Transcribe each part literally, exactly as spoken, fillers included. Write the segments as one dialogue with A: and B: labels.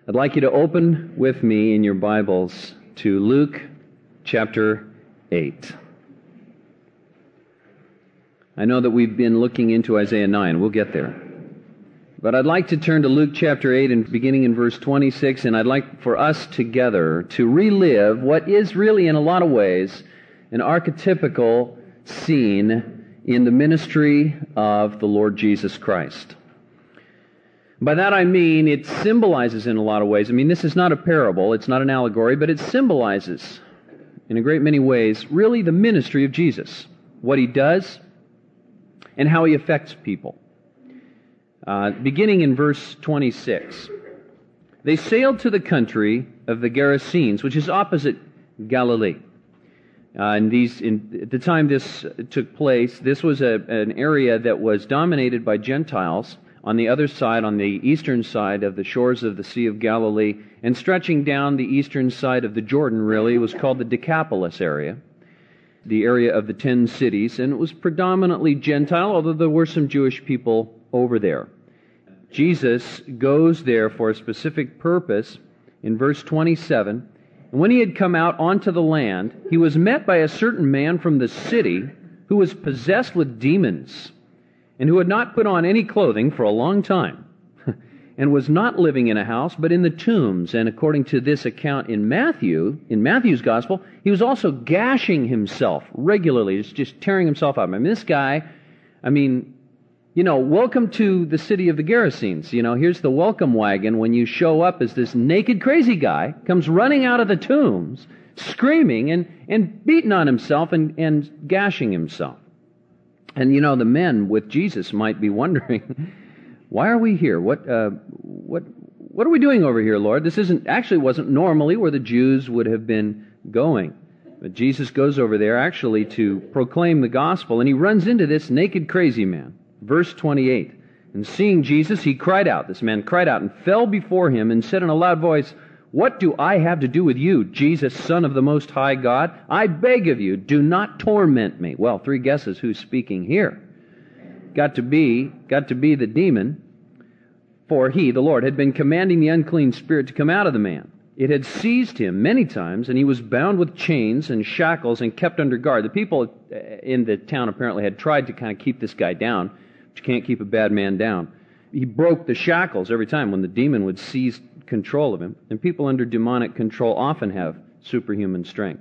A: I'd like you to open with me in your Bibles to Luke chapter eight. I know that we've been looking into Isaiah nine. We'll get there. But I'd like to turn to Luke chapter eight and beginning in verse twenty-six, and I'd like for us together to relive what is really, in a lot of ways, an archetypical scene in the ministry of the Lord Jesus Christ. By that I mean it symbolizes in a lot of ways. I mean, this is not a parable, it's not an allegory, but it symbolizes in a great many ways really the ministry of Jesus, what He does and how He affects people. Uh, beginning in verse twenty-six. They sailed to the country of the Gerasenes, which is opposite Galilee. Uh, and these, in, at the time this took place, this was a, an area that was dominated by Gentiles on the other side, on the eastern side of the shores of the Sea of Galilee, and stretching down the eastern side of the Jordan, really, it was called the Decapolis area, the area of the ten cities, and it was predominantly Gentile, although there were some Jewish people over there. Jesus goes there for a specific purpose in verse twenty-seven. And when he had come out onto the land, he was met by a certain man from the city who was possessed with demons, and who had not put on any clothing for a long time, and was not living in a house, but in the tombs. And according to this account in Matthew, in Matthew's gospel, he was also gashing himself regularly, just, just tearing himself up. I mean, this guy, I mean, you know, welcome to the city of the Gerasenes. You know, here's the welcome wagon when you show up as this naked, crazy guy comes running out of the tombs, screaming and, and beating on himself and, and gashing himself. And, you know, the men with Jesus might be wondering, why are we here? What, uh, what, what are we doing over here, Lord? This isn't, actually wasn't normally where the Jews would have been going. But Jesus goes over there actually to proclaim the gospel, and he runs into this naked, crazy man. Verse twenty-eight, and seeing Jesus, he cried out, this man cried out and fell before him and said in a loud voice, "What do I have to do with you, Jesus, Son of the Most High God? I beg of you, do not torment me." Well, three guesses who's speaking here. Got to be, got to be the demon, for he, the Lord, had been commanding the unclean spirit to come out of the man. It had seized him many times, and he was bound with chains and shackles and kept under guard. The people in the town apparently had tried to kind of keep this guy down, but you can't keep a bad man down. He broke the shackles every time when the demon would seize control of him. And people under demonic control often have superhuman strength.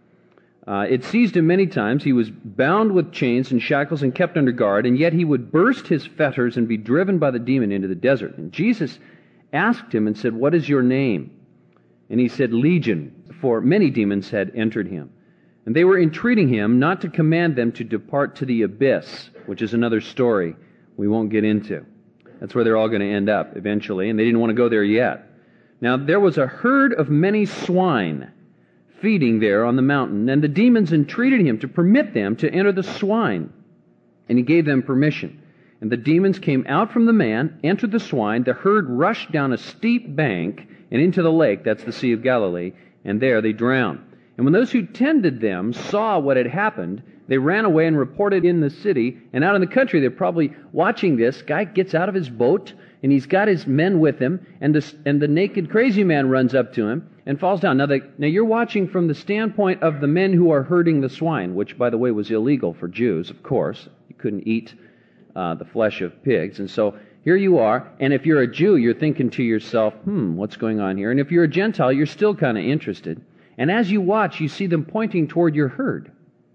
A: Uh, it seized him many times. He was bound with chains and shackles and kept under guard, and yet he would burst his fetters and be driven by the demon into the desert. And Jesus asked him and said, "What is your name?" And he said, "Legion," for many demons had entered him. And they were entreating him not to command them to depart to the abyss, which is another story we won't get into. That's where they're all going to end up eventually, and they didn't want to go there yet. Now, there was a herd of many swine feeding there on the mountain, and the demons entreated him to permit them to enter the swine. And he gave them permission. And the demons came out from the man, entered the swine, the herd rushed down a steep bank and into the lake, that's the Sea of Galilee, and there they drowned. And when those who tended them saw what had happened, they ran away and reported in the city, and out in the country they're probably watching this. Guy gets out of his boat, and he's got his men with him, and the, and the naked crazy man runs up to him and falls down. Now, the, now you're watching from the standpoint of the men who are herding the swine, which, by the way, was illegal for Jews, of course. You couldn't eat uh, the flesh of pigs, and so here you are, and if you're a Jew, you're thinking to yourself, hmm, what's going on here? And if you're a Gentile, you're still kind of interested. And as you watch, you see them pointing toward your herd.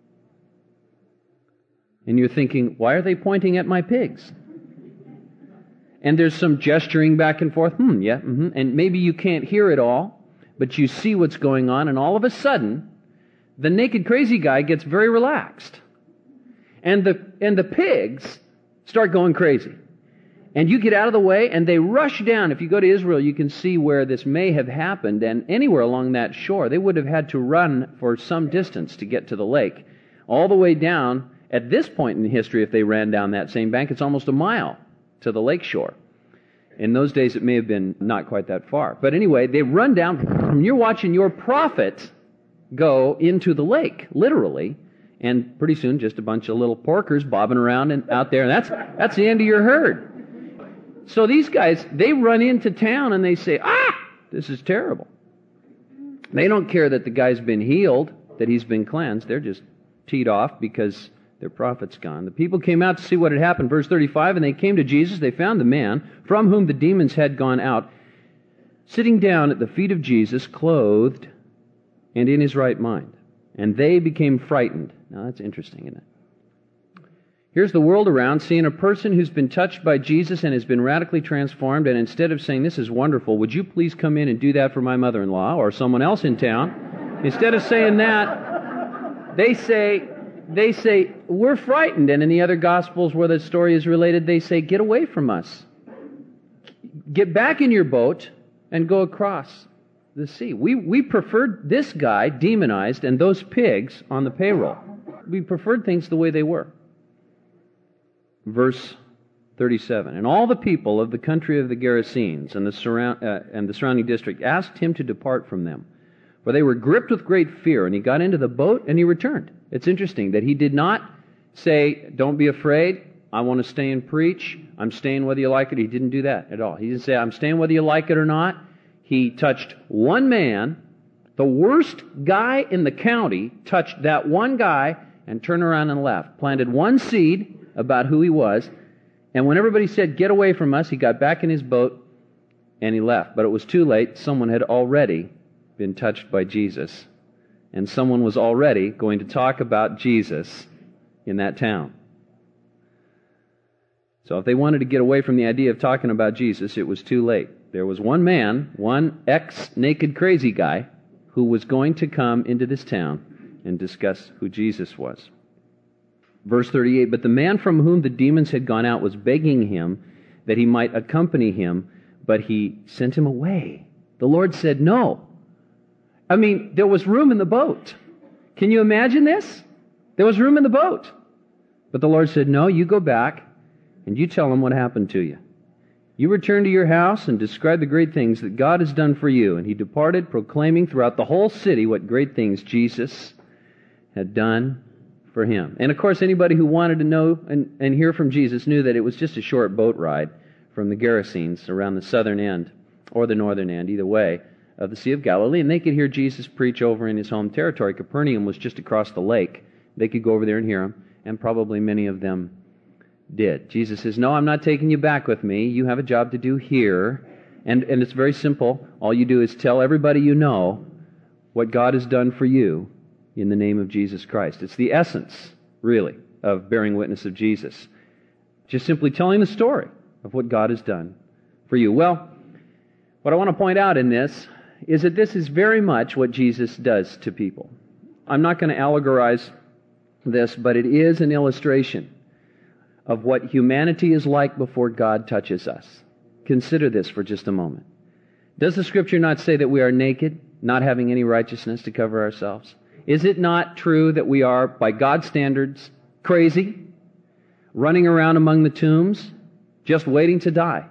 A: And you're thinking, why are they pointing at my pigs? And there's some gesturing back and forth, hmm, yeah, mm-hmm. And maybe you can't hear it all, but you see what's going on, and all of a sudden, the naked crazy guy gets very relaxed. And the, and the pigs start going crazy. And you get out of the way, and they rush down. If you go to Israel, you can see where this may have happened, and anywhere along that shore, they would have had to run for some distance to get to the lake. All the way down, at this point in history, if they ran down that same bank, it's almost a mile to the lake shore. In those days, it may have been not quite that far. But anyway, they run down, and you're watching your prophet go into the lake, literally, and pretty soon just a bunch of little porkers bobbing around and out there, and that's that's the end of your herd. So these guys, they run into town and they say, ah, This is terrible. They don't care that the guy's been healed, that he's been cleansed. They're just teed off because their prophet's gone. The people came out to see what had happened. Verse thirty-five, and they came to Jesus. They found the man from whom the demons had gone out, sitting down at the feet of Jesus, clothed and in his right mind. And they became frightened. Now that's interesting, isn't it? Here's the world around seeing a person who's been touched by Jesus and has been radically transformed, and instead of saying, this is wonderful, would you please come in and do that for my mother-in-law or someone else in town? Instead of saying that, they say, they say, we're frightened. And in the other Gospels where the story is related, they say, get away from us. Get back in your boat and go across the sea. We, we preferred this guy, demonized, and those pigs on the payroll. We preferred things the way they were. Verse thirty-seven, and all the people of the country of the Gerasenes and the, surround, uh, and the surrounding district asked him to depart from them, for they were gripped with great fear, and he got into the boat and he returned. It's interesting that he did not say, don't be afraid, I want to stay and preach, I'm staying whether you like it. He didn't do that at all. He didn't say, I'm staying whether you like it or not. He touched one man, the worst guy in the county, touched that one guy and turned around and left, planted one seed about who he was, and when everybody said, get away from us, he got back in his boat and he left. But it was too late. Someone had already been touched by Jesus, and someone was already going to talk about Jesus in that town. So if they wanted to get away from the idea of talking about Jesus, it was too late. There was one man, one ex-naked crazy guy, who was going to come into this town and discuss who Jesus was. Verse thirty-eight, but the man from whom the demons had gone out was begging him that he might accompany him, but he sent him away. The Lord said no. I mean, there was room in the boat. Can you imagine this? There was room in the boat. But the Lord said, no, you go back and you tell him what happened to you. You return to your house and describe the great things that God has done for you. And he departed, proclaiming throughout the whole city what great things Jesus had done for him. And of course, anybody who wanted to know and, and hear from Jesus knew that it was just a short boat ride from the Gerasenes around the southern end, or the northern end, either way, of the Sea of Galilee. And they could hear Jesus preach over in his home territory. Capernaum was just across the lake. They could go over there and hear him, and probably many of them did. Jesus says, no, I'm not taking you back with me. You have a job to do here. And, and it's very simple. All you do is tell everybody you know what God has done for you in the name of Jesus Christ. It's the essence, really, of bearing witness of Jesus. Just simply telling the story of what God has done for you. Well, what I want to point out in this is that this is very much what Jesus does to people. I'm not going to allegorize this, but it is an illustration of what humanity is like before God touches us. Consider this for just a moment. Does the Scripture not say that we are naked, not having any righteousness to cover ourselves? Is it not true that we are, by God's standards, crazy, running around among the tombs, just waiting to die?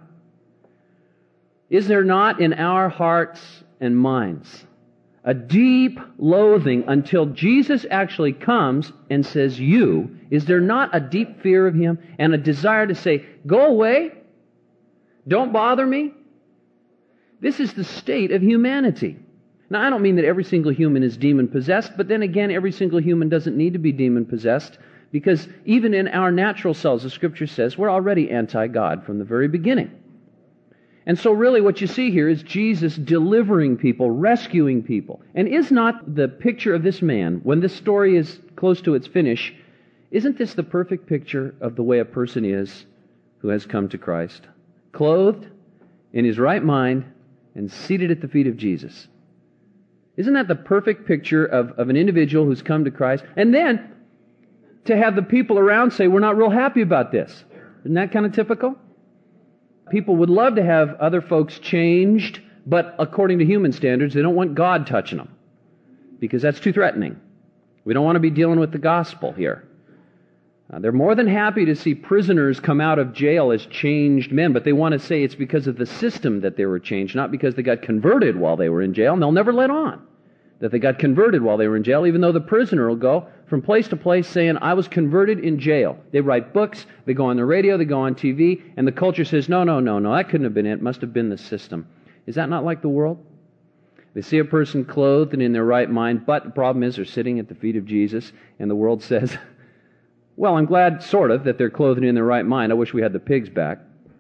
A: Is there not in our hearts and minds a deep loathing until Jesus actually comes and says, you? Is there not a deep fear of Him and a desire to say, go away? Don't bother me? This is the state of humanity. Now, I don't mean that every single human is demon-possessed, but then again, every single human doesn't need to be demon-possessed, because even in our natural selves, the Scripture says, we're already anti-God from the very beginning. And so really what you see here is Jesus delivering people, rescuing people. And is not the picture of this man, when this story is close to its finish, isn't this the perfect picture of the way a person is who has come to Christ? Clothed, in his right mind, and seated at the feet of Jesus. Isn't that the perfect picture of, of an individual who's come to Christ? And then to have the people around say, we're not real happy about this. Isn't that kind of typical? People would love to have other folks changed, but according to human standards, they don't want God touching them, because that's too threatening. We don't want to be dealing with the gospel here. Uh, they're more than happy to see prisoners come out of jail as changed men, but they want to say it's because of the system that they were changed, not because they got converted while they were in jail, and they'll never let on that they got converted while they were in jail, even though the prisoner will go from place to place saying, I was converted in jail. They write books, they go on the radio, they go on T V, and the culture says, no, no, no, no, that couldn't have been it. It must have been the system. Is that not like the world? They see a person clothed and in their right mind, but the problem is they're sitting at the feet of Jesus, and the world says, well, I'm glad, sort of, that they're clothed and in their right mind. I wish we had the pigs back.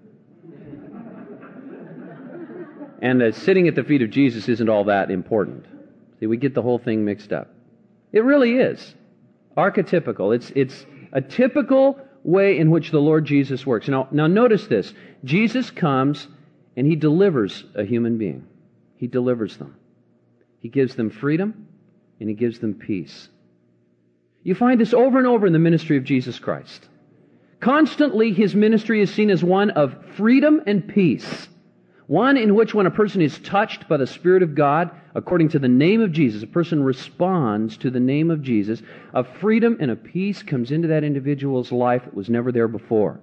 A: And uh, sitting at the feet of Jesus isn't all that important. See, we get the whole thing mixed up. It really is archetypical. It's it's a typical way in which the Lord Jesus works. Now, now notice this. Jesus comes and He delivers a human being. He delivers them. He gives them freedom and He gives them peace. You find this over and over in the ministry of Jesus Christ. Constantly, His ministry is seen as one of freedom and peace. One in which when a person is touched by the Spirit of God, according to the name of Jesus, a person responds to the name of Jesus, a freedom and a peace comes into that individual's life that was never there before.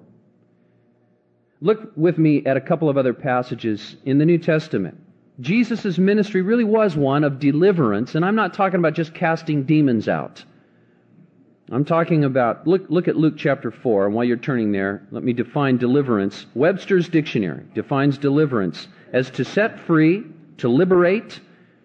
A: Look with me at a couple of other passages in the New Testament. Jesus' ministry really was one of deliverance, and I'm not talking about just casting demons out. I'm talking about, look, look at Luke chapter four, and while you're turning there, let me define deliverance. Webster's Dictionary defines deliverance as to set free, to liberate,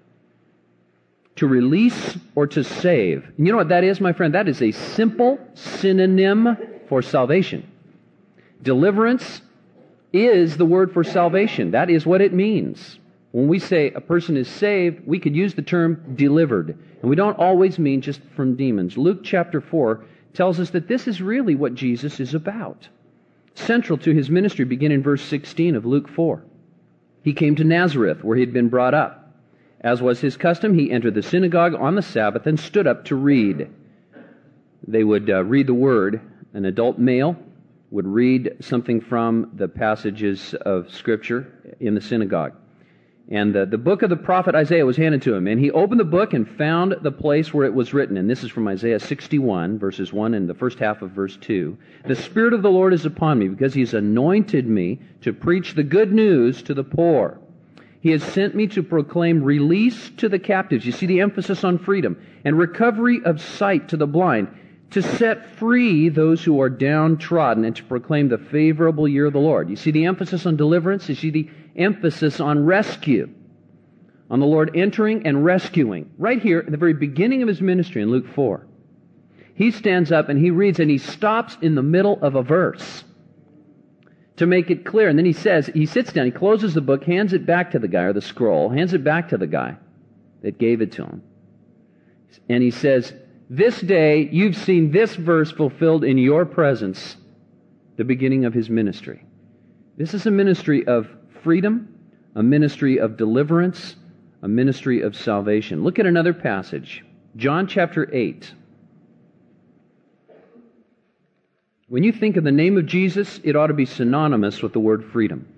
A: to release, or to save. And you know what that is, my friend? That is a simple synonym for salvation. Deliverance is the word for salvation. That is what it means. When we say a person is saved, we could use the term delivered. And we don't always mean just from demons. Luke chapter four tells us that this is really what Jesus is about. Central to His ministry, begin in verse sixteen of Luke four. He came to Nazareth, where He had been brought up. As was His custom, He entered the synagogue on the Sabbath and stood up to read. They would uh, read the Word. An adult male would read something from the passages of Scripture in the synagogue. And the, the book of the prophet Isaiah was handed to him. And he opened the book and found the place where it was written. And this is from Isaiah sixty-one, verses one and the first half of verse two. The Spirit of the Lord is upon me, because He has anointed me to preach the good news to the poor. He has sent me to proclaim release to the captives. You see the emphasis on freedom. And recovery of sight to the blind. To set free those who are downtrodden, and to proclaim the favorable year of the Lord. You see the emphasis on deliverance? You see the emphasis on rescue. On the Lord entering and rescuing. Right here at the very beginning of His ministry in Luke four. He stands up and He reads, and He stops in the middle of a verse to make it clear. And then He says, He sits down, He closes the book, hands it back to the guy, or the scroll, hands it back to the guy that gave it to him. And He says, this day you've seen this verse fulfilled in your presence, the beginning of His ministry. This is a ministry of freedom, a ministry of deliverance, a ministry of salvation. Look at another passage, John chapter eight. When you think of the name of Jesus, it ought to be synonymous with the word freedom.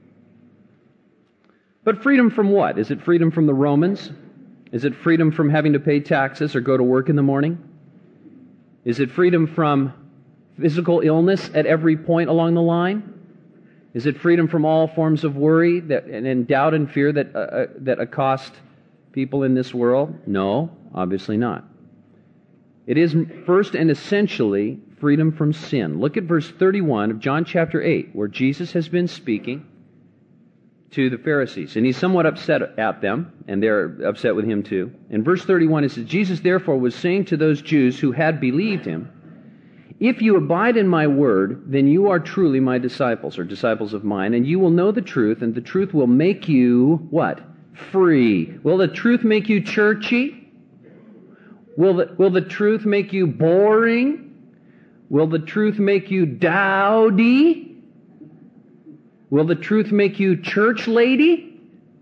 A: But freedom from what? Is it freedom from the Romans? Is it freedom from having to pay taxes or go to work in the morning? Is it freedom from physical illness at every point along the line? Is it freedom from all forms of worry that, and, and doubt and fear that, uh, uh, that accost people in this world? No, obviously not. It is first and essentially freedom from sin. Look at verse thirty-one of John chapter eight, where Jesus has been speaking to the Pharisees. And He's somewhat upset at them, and they're upset with Him too. In verse thirty-one it says, Jesus therefore was saying to those Jews who had believed Him, if you abide in my word, then you are truly my disciples, or disciples of mine, and you will know the truth, and the truth will make you, what? Free. Will the truth make you churchy? Will the, will the truth make you boring? Will the truth make you dowdy? Will the truth make you church lady?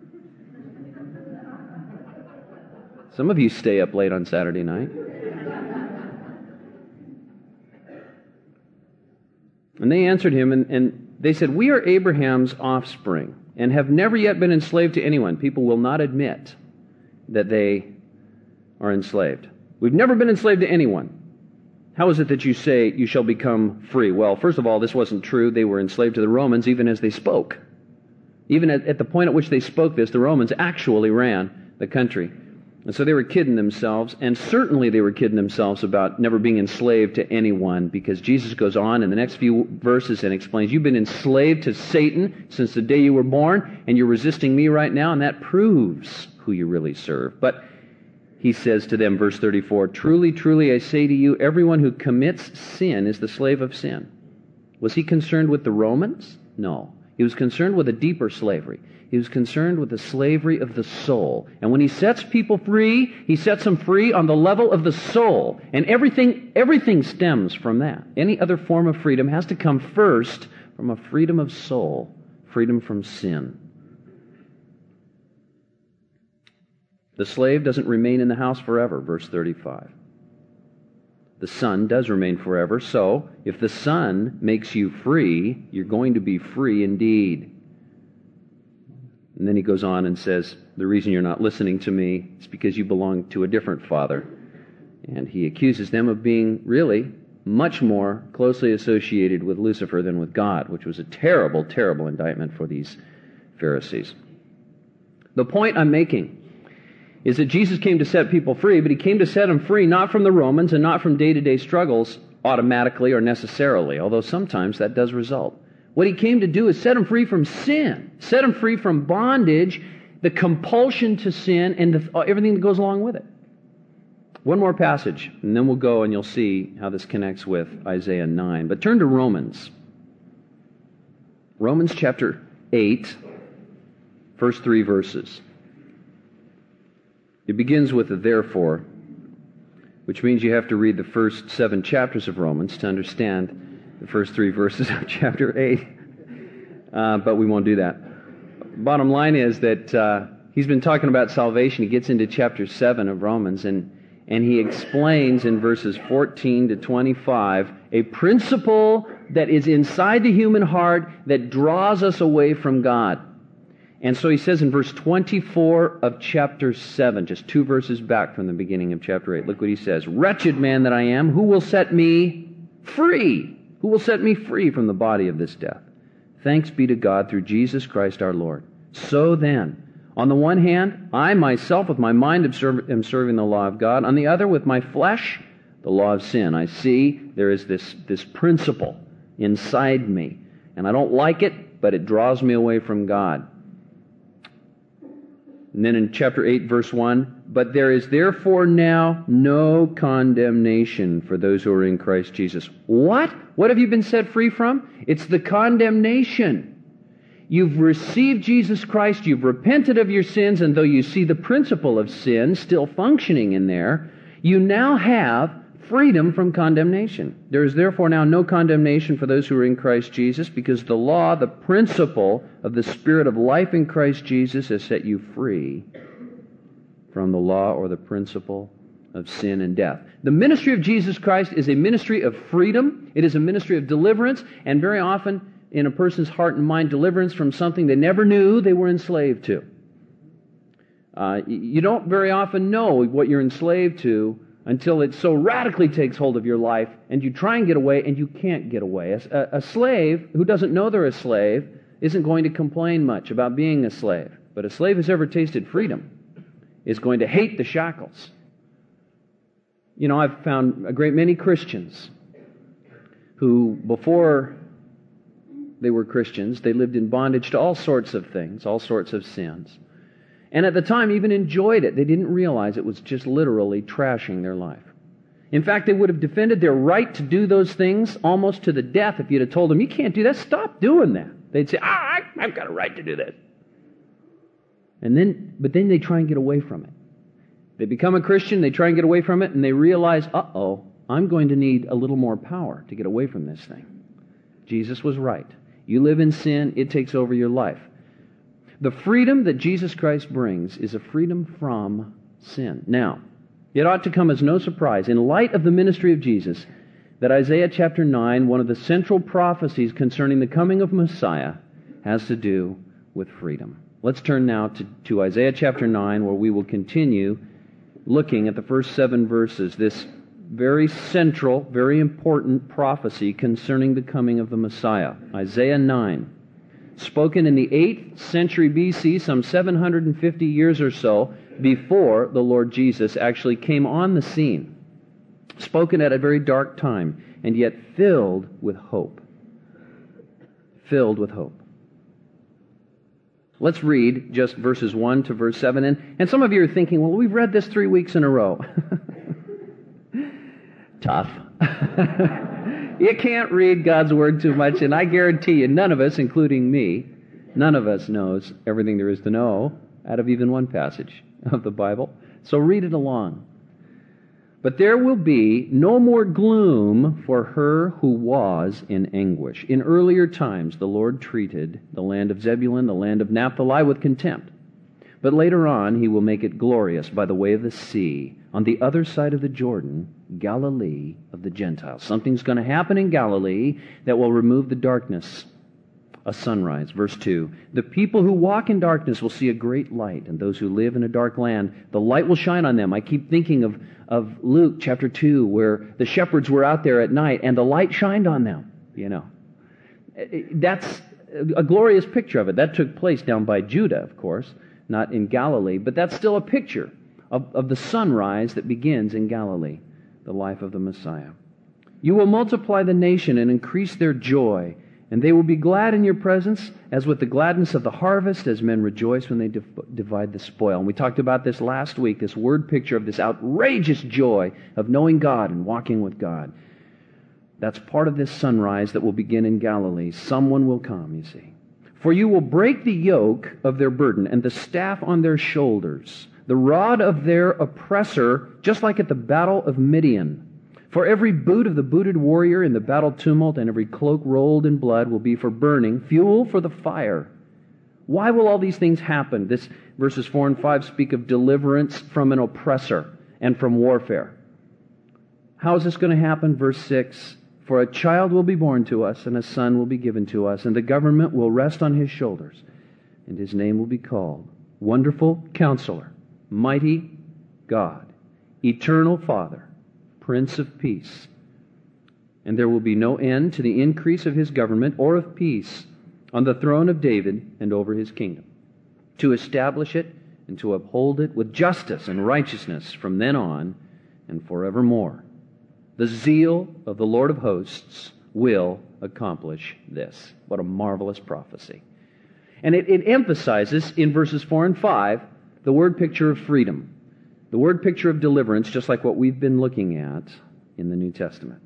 A: Some of you stay up late on Saturday night. And they answered Him, and, and they said, we are Abraham's offspring, and have never yet been enslaved to anyone. People will not admit that they are enslaved. We've never been enslaved to anyone. How is it that you say you shall become free? Well, first of all, this wasn't true. They were enslaved to the Romans even as they spoke. Even at, at the point at which they spoke this, the Romans actually ran the country. And so they were kidding themselves, and certainly they were kidding themselves about never being enslaved to anyone, because Jesus goes on in the next few verses and explains, you've been enslaved to Satan since the day you were born, and you're resisting me right now, and that proves who you really serve. But he says to them, verse thirty-four, truly, truly, I say to you, everyone who commits sin is the slave of sin. Was he concerned with the Romans? No. He was concerned with a deeper slavery. He was concerned with the slavery of the soul. And when he sets people free, he sets them free on the level of the soul. And everything, everything stems from that. Any other form of freedom has to come first from a freedom of soul, freedom from sin. The slave doesn't remain in the house forever, verse thirty-five. The Son does remain forever, so if the Son makes you free, you're going to be free indeed. And then he goes on and says, the reason you're not listening to me is because you belong to a different father. And he accuses them of being really much more closely associated with Lucifer than with God, which was a terrible, terrible indictment for these Pharisees. The point I'm making is that Jesus came to set people free, but he came to set them free not from the Romans and not from day-to-day struggles automatically or necessarily, although sometimes that does result. What he came to do is set them free from sin, set them free from bondage, the compulsion to sin, and the, everything that goes along with it. One more passage, and then we'll go and you'll see how this connects with Isaiah nine. But turn to Romans. Romans chapter eight, first three verses. It begins with a therefore, which means you have to read the first seven chapters of Romans to understand the first three verses of chapter eight. Uh, but we won't do that. Bottom line is that uh, he's been talking about salvation. He gets into chapter seven of Romans, and, and he explains in verses fourteen to twenty-five a principle that is inside the human heart that draws us away from God. And so he says in verse twenty-four of chapter seven, just two verses back from the beginning of chapter eight, look what he says. Wretched man that I am, who will set me free? Who will set me free from the body of this death? Thanks be to God through Jesus Christ our Lord. So then, on the one hand, I myself with my mind am serving the law of God. On the other, with my flesh, the law of sin. I see there is this, this principle inside me, and I don't like it, but it draws me away from God. And then in chapter eight, verse one, but there is therefore now no condemnation for those who are in Christ Jesus. What? What have you been set free from? It's the condemnation. You've received Jesus Christ, you've repented of your sins, and though you see the principle of sin still functioning in there, you now have freedom from condemnation. There is therefore now no condemnation for those who are in Christ Jesus, because the law, the principle of the Spirit of life in Christ Jesus, has set you free from the law or the principle of sin and death. The ministry of Jesus Christ is a ministry of freedom. It is a ministry of deliverance, and very often in a person's heart and mind, deliverance from something they never knew they were enslaved to. Uh, you don't very often know what you're enslaved to until it so radically takes hold of your life, and you try and get away, and you can't get away. A, a slave who doesn't know they're a slave isn't going to complain much about being a slave. But a slave who's ever tasted freedom is going to hate the shackles. You know, I've found a great many Christians who, before they were Christians, they lived in bondage to all sorts of things, all sorts of sins. And at the time even enjoyed it. They didn't realize it was just literally trashing their life. In fact, they would have defended their right to do those things almost to the death if you'd have told them, you can't do that, stop doing that. They'd say, ah, I, I've got a right to do this. And then, but then they try and get away from it. They become a Christian, they try and get away from it, and they realize, uh-oh, I'm going to need a little more power to get away from this thing. Jesus was right. You live in sin, it takes over your life. The freedom that Jesus Christ brings is a freedom from sin. Now, it ought to come as no surprise, in light of the ministry of Jesus, that Isaiah chapter nine, one of the central prophecies concerning the coming of Messiah, has to do with freedom. Let's turn now to, to Isaiah chapter nine, where we will continue looking at the first seven verses, this very central, very important prophecy concerning the coming of the Messiah. Isaiah nine. spoken in the eighth century B C, some seven hundred fifty years or so before the Lord Jesus actually came on the scene. Spoken at a very dark time, and yet filled with hope. Filled with hope. Let's read just verses one to verse seven. And, and some of you are thinking, well, we've read this three weeks in a row. Tough. You can't read God's Word too much, and I guarantee you, none of us, including me, none of us knows everything there is to know out of even one passage of the Bible. So read it along. But there will be no more gloom for her who was in anguish. In earlier times, the Lord treated the land of Zebulun, the land of Naphtali, with contempt. But later on, He will make it glorious by the way of the sea, on the other side of the Jordan, Galilee of the Gentiles. Something's going to happen in Galilee that will remove the darkness. A sunrise. Verse two. The people who walk in darkness will see a great light, and those who live in a dark land, the light will shine on them. I keep thinking of, of Luke chapter two, where the shepherds were out there at night, and the light shined on them. You know, that's a glorious picture of it. That took place down by Judah, of course, not in Galilee, but that's still a picture of, of the sunrise that begins in Galilee, the life of the Messiah. You will multiply the nation and increase their joy, and they will be glad in your presence, as with the gladness of the harvest, as men rejoice when they div- divide the spoil. And we talked about this last week, this word picture of this outrageous joy of knowing God and walking with God. That's part of this sunrise that will begin in Galilee. Someone will come, you see. For you will break the yoke of their burden and the staff on their shoulders, the rod of their oppressor, just like at the battle of Midian. For every boot of the booted warrior in the battle tumult and every cloak rolled in blood will be for burning, fuel for the fire. Why will all these things happen? This verses four and five speak of deliverance from an oppressor and from warfare. How is this going to happen? Verse six, for a child will be born to us, and a son will be given to us, and the government will rest on his shoulders, and his name will be called Wonderful Counselor, Mighty God, Eternal Father, Prince of Peace. And there will be no end to the increase of his government or of peace on the throne of David and over his kingdom, to establish it and to uphold it with justice and righteousness from then on and forevermore. The zeal of the Lord of hosts will accomplish this. What a marvelous prophecy. And it, it emphasizes in verses four and five the word picture of freedom. The word picture of deliverance, just like what we've been looking at in the New Testament.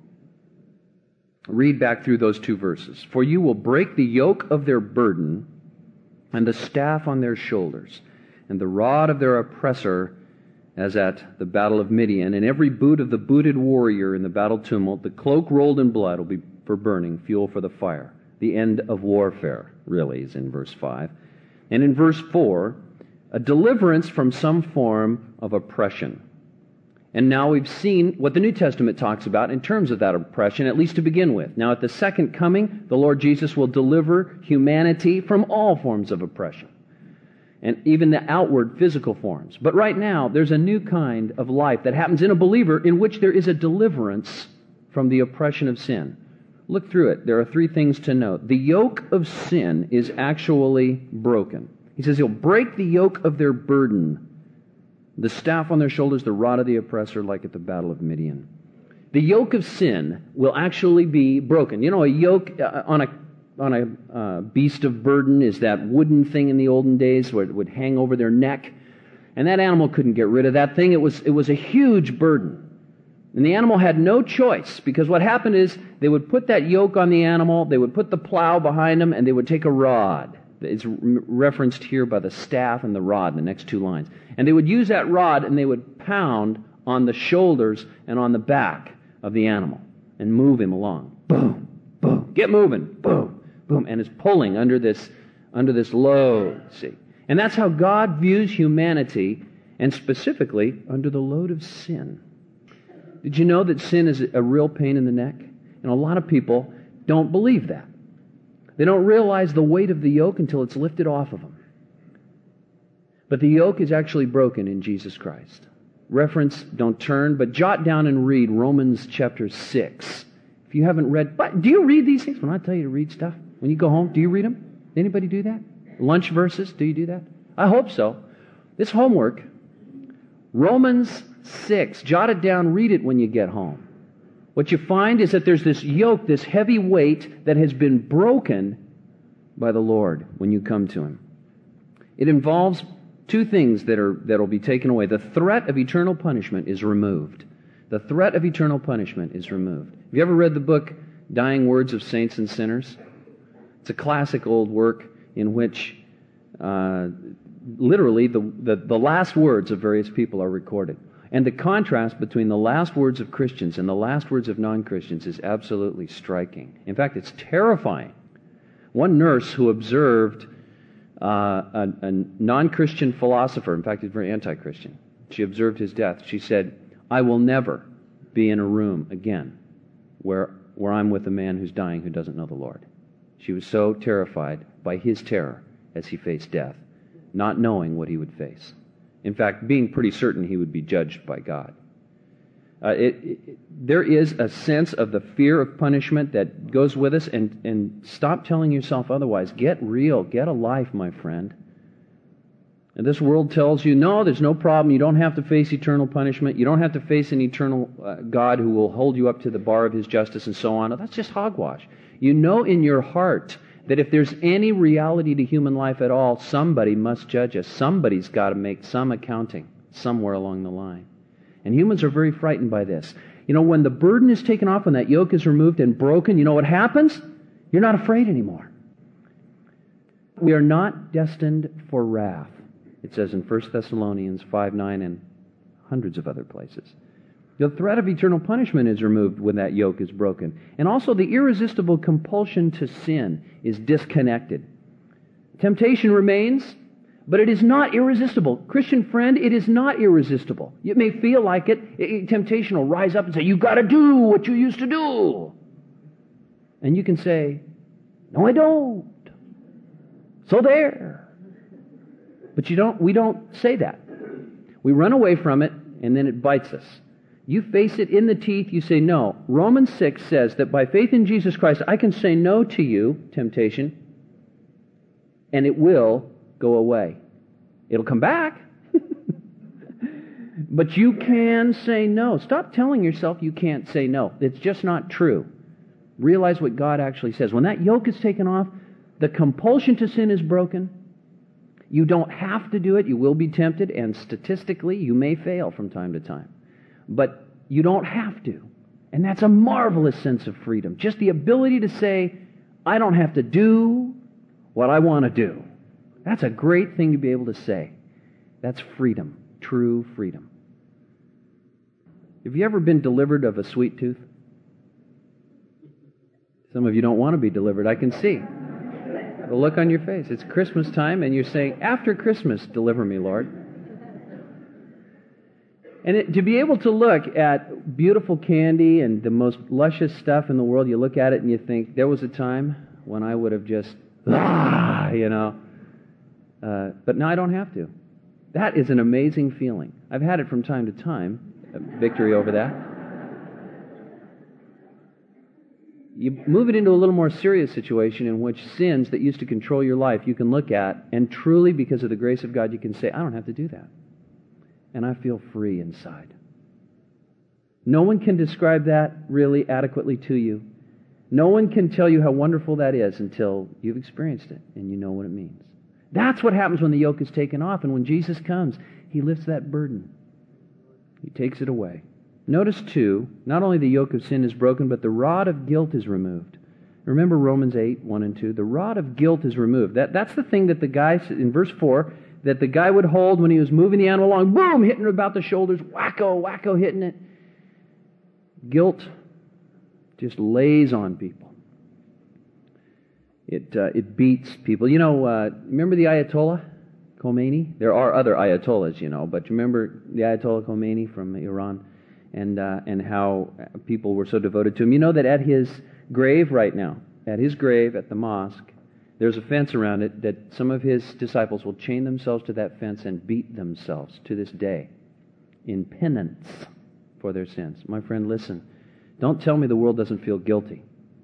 A: Read back through those two verses. For you will break the yoke of their burden and the staff on their shoulders, and the rod of their oppressor as at the battle of Midian, and every boot of the booted warrior in the battle tumult, the cloak rolled in blood will be for burning, fuel for the fire. The end of warfare, really, is in verse five. And in verse four, a deliverance from some form of oppression. And now we've seen what the New Testament talks about in terms of that oppression, at least to begin with. Now at the second coming, the Lord Jesus will deliver humanity from all forms of oppression, and even the outward physical forms. But right now, there's a new kind of life that happens in a believer in which there is a deliverance from the oppression of sin. Look through it. There are three things to note. The yoke of sin is actually broken. He says he'll break the yoke of their burden, the staff on their shoulders, the rod of the oppressor, like at the battle of Midian. The yoke of sin will actually be broken. You know, a yoke on a on a uh, beast of burden is that wooden thing in the olden days where it would hang over their neck, and that animal couldn't get rid of that thing. It was it was a huge burden, and the animal had no choice, because what happened is they would put that yoke on the animal, they would put the plow behind them, and they would take a rod. It's referenced here by the staff and the rod in the next two lines. And they would use that rod and they would pound on the shoulders and on the back of the animal and move him along. Boom, boom, get moving, boom, boom. And it's pulling under this, under this load, see. And that's how God views humanity, and specifically under the load of sin. Did you know that sin is a real pain in the neck? And a lot of people don't believe that. They don't realize the weight of the yoke until it's lifted off of them. But the yoke is actually broken in Jesus Christ. Reference, don't turn, but jot down and read Romans chapter six. If you haven't read, but do you read these things? When I tell you to read stuff, when you go home, do you read them? Anybody do that? Lunch verses, do you do that? I hope so. This homework, Romans six, jot it down, read it when you get home. What you find is that there's this yoke, this heavy weight that has been broken by the Lord when you come to Him. It involves two things that are that will be taken away. The threat of eternal punishment is removed. The threat of eternal punishment is removed. Have you ever read the book Dying Words of Saints and Sinners? It's a classic old work in which uh, literally the, the, the last words of various people are recorded. And the contrast between the last words of Christians and the last words of non-Christians is absolutely striking. In fact, it's terrifying. One nurse who observed uh, a, a non-Christian philosopher, in fact, he's very anti-Christian, she observed his death. She said, "I will never be in a room again where, where I'm with a man who's dying who doesn't know the Lord." She was so terrified by his terror as he faced death, not knowing what he would face. In fact, being pretty certain he would be judged by God. Uh, it, it, there is a sense of the fear of punishment that goes with us, and, and stop telling yourself otherwise. Get real. Get a life, my friend. And this world tells you, no, there's no problem. You don't have to face eternal punishment. You don't have to face an eternal uh, God who will hold you up to the bar of His justice and so on. No, that's just hogwash. You know in your heart that if there's any reality to human life at all, somebody must judge us. Somebody's got to make some accounting somewhere along the line. And humans are very frightened by this. You know, when the burden is taken off, when that yoke is removed and broken, you know what happens? You're not afraid anymore. We are not destined for wrath. It says in First Thessalonians five nine and hundreds of other places. The threat of eternal punishment is removed when that yoke is broken. And also the irresistible compulsion to sin is disconnected. Temptation remains, but it is not irresistible. Christian friend, it is not irresistible. It may feel like it. it temptation will rise up and say, "You've got to do what you used to do." And you can say, "No, I don't. So there." But you don't. We don't say that. We run away from it, and then it bites us. You face it in the teeth, you say no. Romans six says that by faith in Jesus Christ, I can say no to you, temptation, and it will go away. It'll come back. But you can say no. Stop telling yourself you can't say no. It's just not true. Realize what God actually says. When that yoke is taken off, the compulsion to sin is broken. You don't have to do it. You will be tempted, and statistically, you may fail from time to time. But you don't have to. And that's a marvelous sense of freedom. Just the ability to say, I don't have to do what I want to do. That's a great thing to be able to say. That's freedom, true freedom. Have you ever been delivered of a sweet tooth? Some of you don't want to be delivered, I can see. The look on your face. It's Christmas time, and you're saying, after Christmas, deliver me, Lord. And it, to be able to look at beautiful candy and the most luscious stuff in the world, you look at it and you think, there was a time when I would have just, ah, you know. Uh, but now I don't have to. That is an amazing feeling. I've had it from time to time, a victory over that. You move it into a little more serious situation in which sins that used to control your life you can look at, and truly, because of the grace of God, you can say, I don't have to do that. And I feel free inside. No one can describe that really adequately to you. No one can tell you how wonderful that is until you've experienced it and you know what it means. That's what happens when the yoke is taken off, and when Jesus comes, He lifts that burden. He takes it away. Notice, too, not only the yoke of sin is broken, but the rod of guilt is removed. Remember Romans eight, one and two? The rod of guilt is removed. That, that's the thing that the guy, in verse four, that the guy would hold when he was moving the animal along, boom, hitting it about the shoulders, wacko, wacko, hitting it. Guilt just lays on people. It uh, it beats people. You know, uh, remember the Ayatollah Khomeini? There are other Ayatollahs, you know, but remember the Ayatollah Khomeini from Iran, and uh, and how people were so devoted to him. You know that at his grave right now, at his grave at the mosque, there's a fence around it that some of his disciples will chain themselves to that fence and beat themselves to this day in penance for their sins. My friend, listen. Don't tell me the world doesn't feel guilty.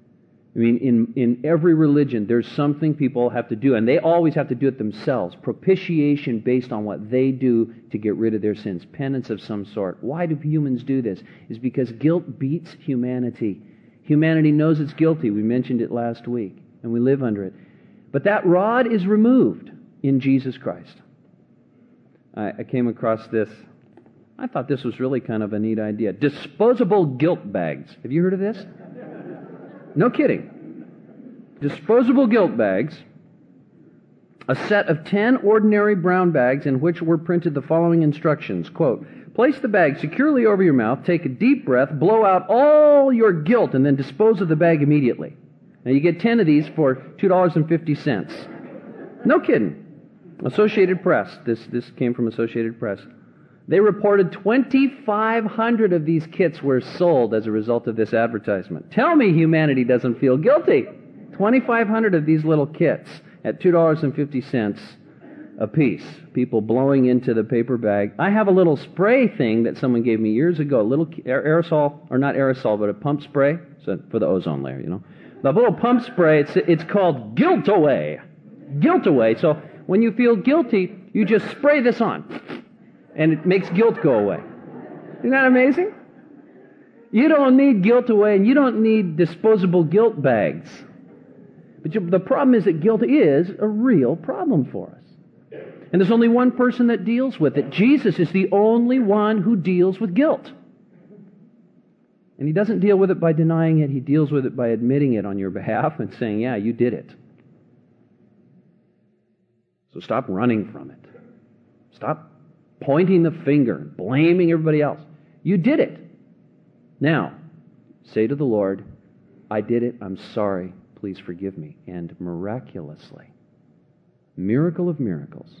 A: I mean, in, in every religion, there's something people have to do, and they always have to do it themselves. Propitiation based on what they do to get rid of their sins. Penance of some sort. Why do humans do this? It's because guilt beats humanity. Humanity knows it's guilty. We mentioned it last week, and we live under it. But that rod is removed in Jesus Christ. I, I came across this. I thought this was really kind of a neat idea. Disposable guilt bags. Have you heard of this? No kidding. Disposable guilt bags, a set of ten ordinary brown bags in which were printed the following instructions. Quote, place the bag securely over your mouth, take a deep breath, blow out all your guilt, and then dispose of the bag immediately. Now you get ten of these for two dollars and fifty cents. No kidding. Associated Press. This, this came from Associated Press. They reported twenty-five hundred of these kits were sold as a result of this advertisement. Tell me humanity doesn't feel guilty. twenty-five hundred of these little kits at two dollars and fifty cents a piece. People blowing into the paper bag. I have a little spray thing that someone gave me years ago, a little aerosol, or not aerosol, but a pump spray, so for the ozone layer, you know. The little pump spray, it's, it's called Guilt Away. Guilt Away. So when you feel guilty, you just spray this on. And it makes guilt go away. Isn't that amazing? You don't need guilt away, and you don't need disposable guilt bags. But you, the problem is that guilt is a real problem for us. And there's only one person that deals with it. Jesus is the only one who deals with guilt. And He doesn't deal with it by denying it. He deals with it by admitting it on your behalf and saying, yeah, you did it. So stop running from it. Stop pointing the finger, blaming everybody else. You did it. Now, say to the Lord, I did it, I'm sorry, please forgive me. And miraculously, miracle of miracles,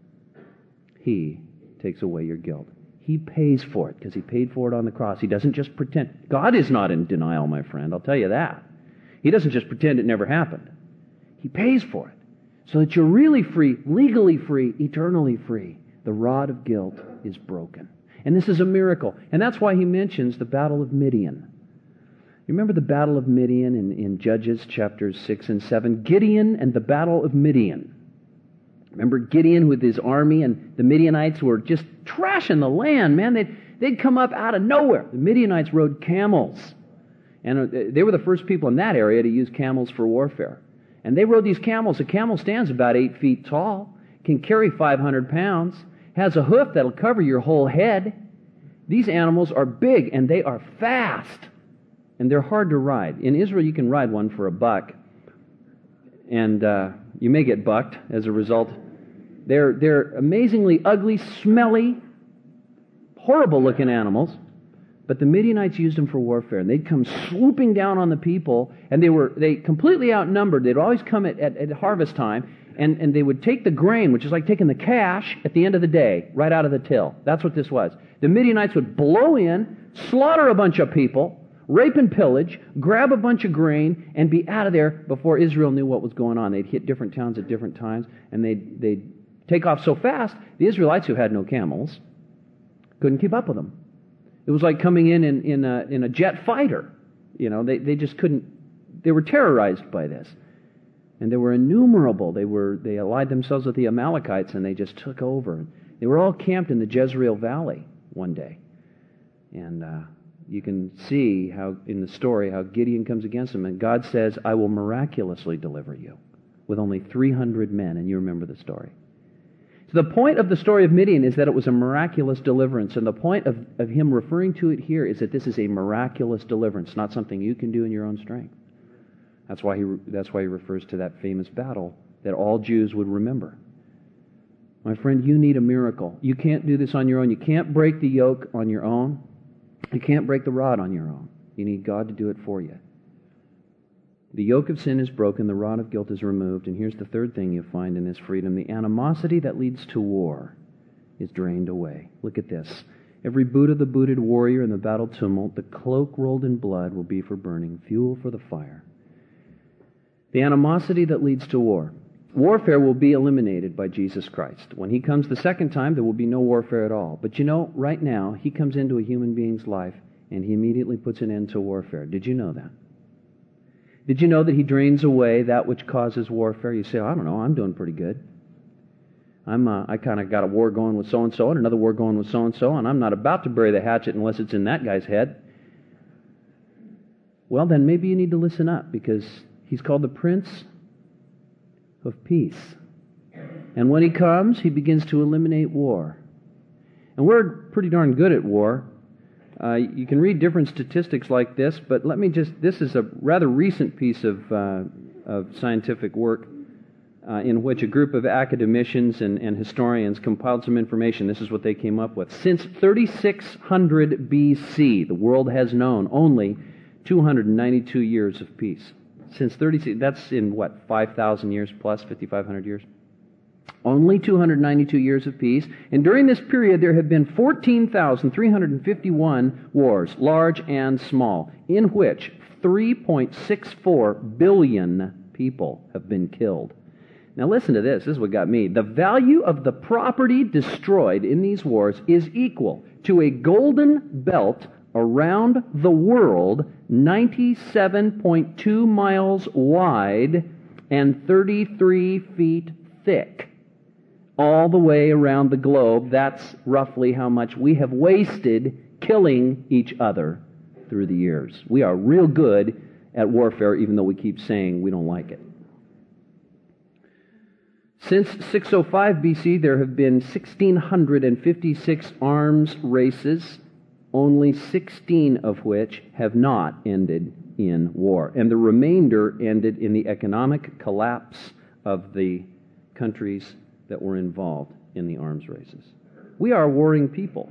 A: He takes away your guilt. He pays for it because He paid for it on the cross. He doesn't just pretend. God is not in denial, my friend, I'll tell you that. He doesn't just pretend it never happened. He pays for it so that you're really free, legally free, eternally free. The rod of guilt is broken. And this is a miracle. And that's why He mentions the Battle of Midian. You remember the Battle of Midian in, in Judges chapters six and seven? Gideon and the Battle of Midian. Remember Gideon with his army, and the Midianites were just trashing the land, man. They'd, they'd come up out of nowhere. The Midianites rode camels. And they were the first people in that area to use camels for warfare. And they rode these camels. A camel stands about eight feet tall, can carry five hundred pounds, has a hoof that'll cover your whole head. These animals are big and they are fast. And they're hard to ride. In Israel, you can ride one for a buck. And uh, you may get bucked as a result. They're, they're amazingly ugly, smelly, horrible-looking animals. But the Midianites used them for warfare. And they'd come swooping down on the people. And they were they completely outnumbered. They'd always come at, at, at harvest time. And, and they would take the grain, which is like taking the cash at the end of the day, right out of the till. That's what this was. The Midianites would blow in, slaughter a bunch of people, rape and pillage, grab a bunch of grain, and be out of there before Israel knew what was going on. They'd hit different towns at different times, and they'd, they'd take off so fast, the Israelites, who had no camels, couldn't keep up with them. It was like coming in in, in, a, in a jet fighter. You know, they, they just couldn't, they were terrorized by this. And they were innumerable. They were they allied themselves with the Amalekites, and they just took over. They were all camped in the Jezreel Valley one day. And uh, you can see how in the story how Gideon comes against them, and God says, I will miraculously deliver you with only three hundred men. And you remember the story. So the point of the story of Midian is that it was a miraculous deliverance. And the point of, of him referring to it here is that this is a miraculous deliverance, not something you can do in your own strength. That's why he that's why he refers to that famous battle that all Jews would remember. My friend, you need a miracle. You can't do this on your own. You can't break the yoke on your own. You can't break the rod on your own. You need God to do it for you. The yoke of sin is broken, the rod of guilt is removed, and here's the third thing you find in this freedom. The animosity that leads to war is drained away. Look at this. Every boot of the booted warrior in the battle tumult, the cloak rolled in blood will be for burning, fuel for the fire. The animosity that leads to war. Warfare will be eliminated by Jesus Christ. When He comes the second time, there will be no warfare at all. But you know, right now, He comes into a human being's life and He immediately puts an end to warfare. Did you know that? Did you know that He drains away that which causes warfare? You say, oh, I don't know, I'm doing pretty good. I'm, uh, I kind of got a war going with so-and-so and another war going with so-and-so, and I'm not about to bury the hatchet unless it's in that guy's head. Well, then maybe you need to listen up, because He's called the Prince of Peace. And when He comes, He begins to eliminate war. And we're pretty darn good at war. Uh, you can read different statistics like this, but let me just, this is a rather recent piece of, uh, of scientific work uh, in which a group of academicians and, and historians compiled some information. This is what they came up with. Since thirty-six hundred B C, the world has known only two hundred ninety-two years of peace. Since thirty-six, that's in what, five thousand years plus, fifty-five hundred years? Only two hundred ninety-two years of peace. And during this period, there have been fourteen thousand three hundred fifty-one wars, large and small, in which three point six four billion people have been killed. Now listen to this. This is what got me. The value of the property destroyed in these wars is equal to a golden belt around the world, ninety-seven point two miles wide and thirty-three feet thick. All the way around the globe, that's roughly how much we have wasted killing each other through the years. We are real good at warfare, even though we keep saying we don't like it. Since six oh five B C, there have been one thousand six hundred fifty-six arms races, only sixteen of which have not ended in war. And the remainder ended in the economic collapse of the countries that were involved in the arms races. We are warring people.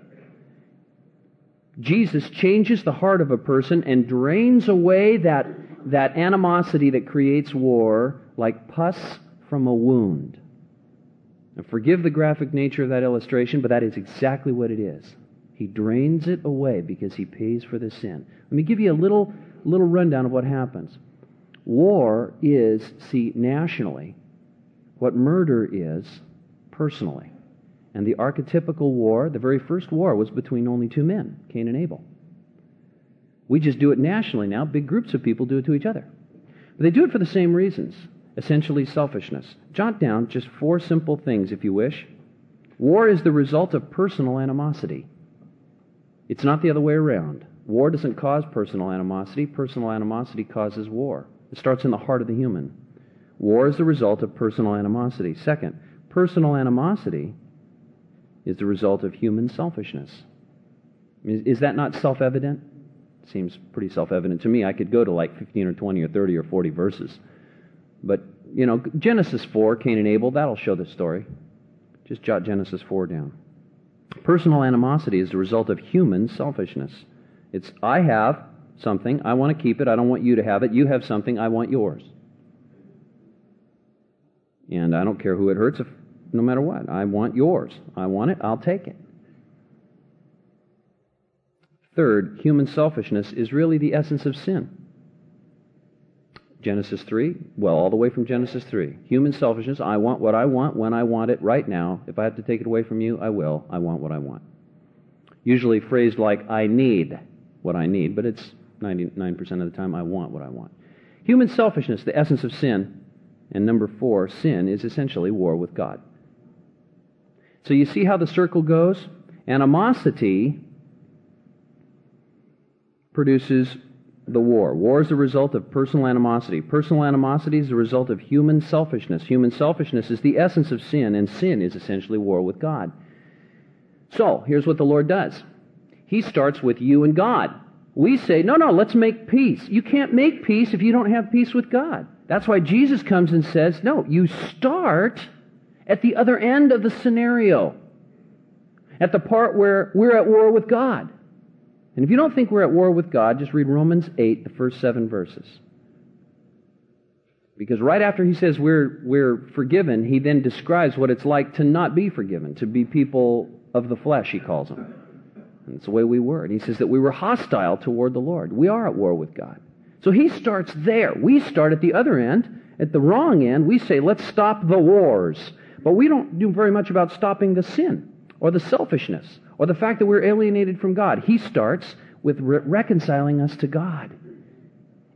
A: Jesus changes the heart of a person and drains away that, that animosity that creates war like pus from a wound. Now, forgive the graphic nature of that illustration, but that is exactly what it is. He drains it away because He pays for the sin. Let me give you a little, little rundown of what happens. War is, see, nationally, what murder is personally. And the archetypical war, the very first war, was between only two men, Cain and Abel. We just do it nationally now. Big groups of people do it to each other. But they do it for the same reasons, essentially selfishness. Jot down just four simple things, if you wish. War is the result of personal animosity. It's not the other way around. War doesn't cause personal animosity. Personal animosity causes war. It starts in the heart of the human. War is the result of personal animosity. Second, personal animosity is the result of human selfishness. Is that not self-evident? Seems pretty self-evident to me. I could go to like fifteen or twenty or thirty or forty verses. But, you know, Genesis four, Cain and Abel, that'll show the story. Just jot Genesis four down. Personal animosity is the result of human selfishness. It's, I have something, I want to keep it, I don't want you to have it. You have something, I want yours. And I don't care who it hurts, if, no matter what. I want yours. I want it, I'll take it. Third, human selfishness is really the essence of sin. Genesis three, well, all the way from Genesis three. Human selfishness, I want what I want when I want it right now. If I have to take it away from you, I will. I want what I want. Usually phrased like, I need what I need, but it's ninety-nine percent of the time, I want what I want. Human selfishness, the essence of sin. And number four, sin is essentially war with God. So you see how the circle goes? Animosity produces the war. War is the result of personal animosity. Personal animosity is the result of human selfishness. Human selfishness is the essence of sin, and sin is essentially war with God. So, here's what the Lord does. He starts with you and God. We say, no, no, let's make peace. You can't make peace if you don't have peace with God. That's why Jesus comes and says, no, you start at the other end of the scenario, at the part where we're at war with God. And if you don't think we're at war with God, just read Romans eight, the first seven verses. Because right after he says we're, we're forgiven, he then describes what it's like to not be forgiven, to be people of the flesh, he calls them. And it's the way we were. And he says that we were hostile toward the Lord. We are at war with God. So he starts there. We start at the other end, at the wrong end. We say, let's stop the wars. But we don't do very much about stopping the sin, or the selfishness, or the fact that we're alienated from God. He starts with re- reconciling us to God.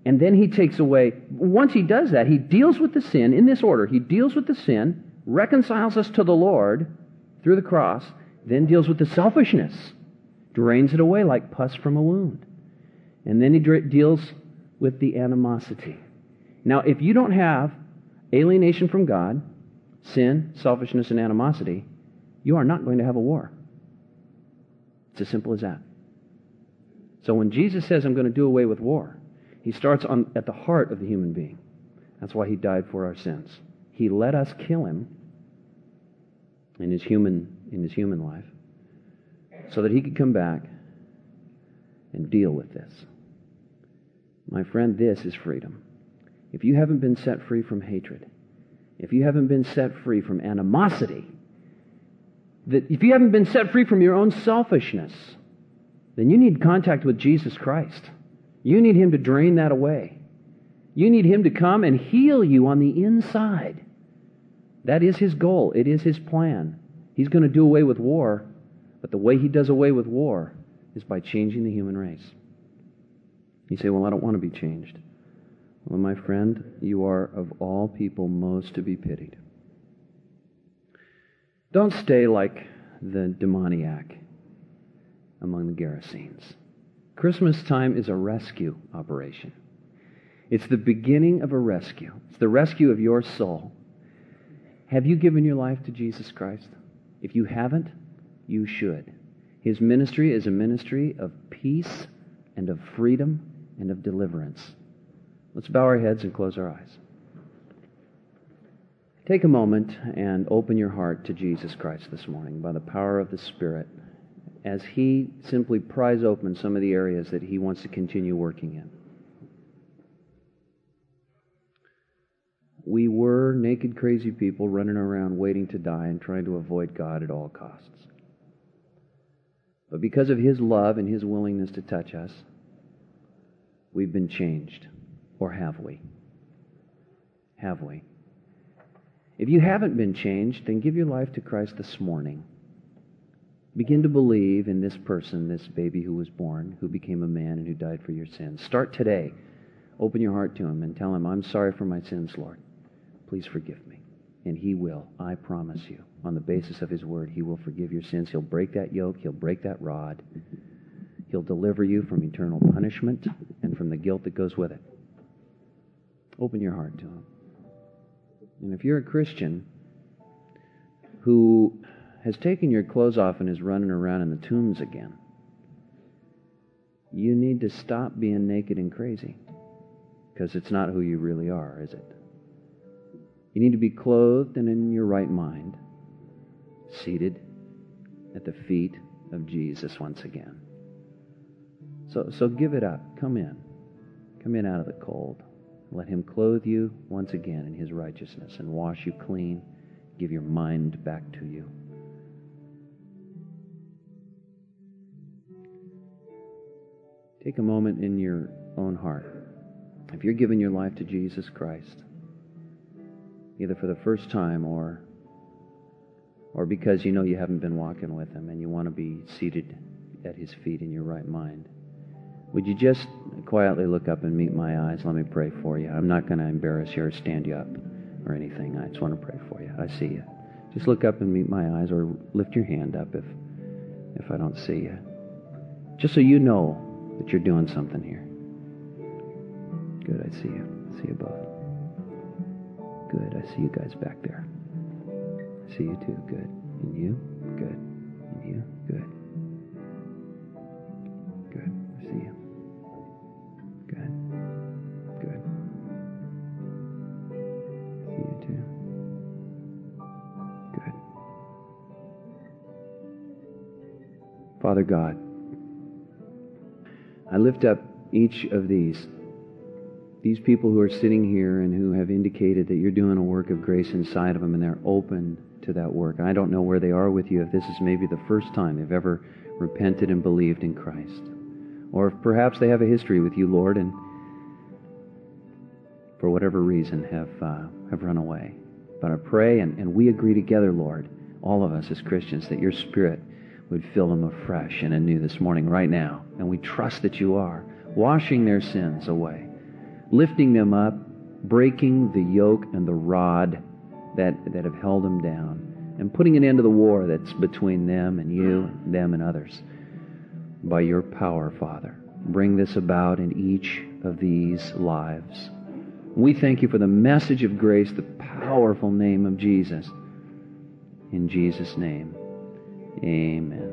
A: And then he takes away, once he does that, he deals with the sin in this order. He deals with the sin, reconciles us to the Lord through the cross, then deals with the selfishness, drains it away like pus from a wound. And then he dra- deals with the animosity. Now, if you don't have alienation from God, sin, selfishness, and animosity, you are not going to have a war. It's as simple as that. So when Jesus says, I'm going to do away with war, he starts on at the heart of the human being. That's why he died for our sins. He let us kill him in his human, in his human life so that he could come back and deal with this. My friend, this is freedom. If you haven't been set free from hatred, if you haven't been set free from animosity, that if you haven't been set free from your own selfishness, then you need contact with Jesus Christ. You need him to drain that away. You need him to come and heal you on the inside. That is his goal. It is his plan. He's going to do away with war, but the way he does away with war is by changing the human race. You say, well, I don't want to be changed. Well, my friend, you are of all people most to be pitied. Don't stay like the demoniac among the Gerasenes. Christmas time is a rescue operation. It's the beginning of a rescue. It's the rescue of your soul. Have you given your life to Jesus Christ? If you haven't, you should. His ministry is a ministry of peace and of freedom and of deliverance. Let's bow our heads and close our eyes. Take a moment and open your heart to Jesus Christ this morning by the power of the Spirit as he simply pries open some of the areas that he wants to continue working in. We were naked, crazy people running around waiting to die and trying to avoid God at all costs. But because of his love and his willingness to touch us, we've been changed. Or have we? Have we? If you haven't been changed, then give your life to Christ this morning. Begin to believe in this person, this baby who was born, who became a man and who died for your sins. Start today. Open your heart to him and tell him, I'm sorry for my sins, Lord. Please forgive me. And he will, I promise you, on the basis of his word, he will forgive your sins. He'll break that yoke. He'll break that rod. He'll deliver you from eternal punishment and from the guilt that goes with it. Open your heart to him. And if you're a Christian who has taken your clothes off and is running around in the tombs again, you need to stop being naked and crazy, because it's not who you really are, is it? You need to be clothed and in your right mind, seated at the feet of Jesus once again. So, so give it up. Come in. Come in out of the cold. Let him clothe you once again in his righteousness and wash you clean, give your mind back to you. Take a moment in your own heart. If you're giving your life to Jesus Christ, either for the first time or or because you know you haven't been walking with him and you want to be seated at his feet in your right mind, would you just quietly look up and meet my eyes? Let me pray for you. I'm not going to embarrass you or stand you up or anything. I just want to pray for you. I see you. Just look up and meet my eyes, or lift your hand up if if I don't see you. Just so you know that you're doing something here. Good, I see you. I see you both. Good, I see you guys back there. I see you too. Good. And you? Good. And you? Good. Good. I see you. Good. Good. I see you too. Good. Father God, I lift up each of these, these people who are sitting here and who have indicated that you're doing a work of grace inside of them and they're open to that work. I don't know where they are with you, if this is maybe the first time they've ever repented and believed in Christ. Or if perhaps they have a history with you, Lord, and for whatever reason have uh, have run away. But I pray, and, and we agree together, Lord, all of us as Christians, that your Spirit would fill them afresh and anew this morning, right now. And we trust that you are washing their sins away. lifting them up, breaking the yoke and the rod that, that have held them down, and putting an end to the war that's between them and you, them and others. By your power, Father, bring this about in each of these lives. We thank you for the message of grace, the powerful name of Jesus. In Jesus' name, amen.